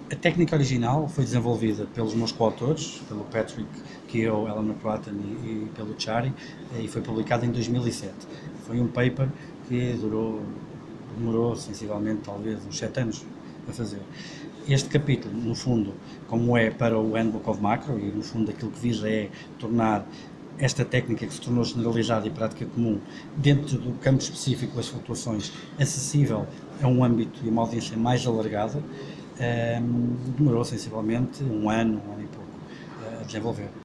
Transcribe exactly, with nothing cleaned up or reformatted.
A técnica original foi desenvolvida pelos meus coautores, pelo Patrick Keogh, Eleanor Cratten e, e pelo Chari, e foi publicada em dois mil e sete. Foi um paper que durou, demorou sensivelmente talvez uns sete anos a fazer. Este capítulo, no fundo, como é para o Handbook of Macro, e no fundo aquilo que visa é tornar esta técnica que se tornou generalizada e prática comum dentro do campo específico das flutuações acessível a um âmbito e uma audiência mais alargada, um, demorou sensivelmente um ano, um ano e pouco a desenvolver.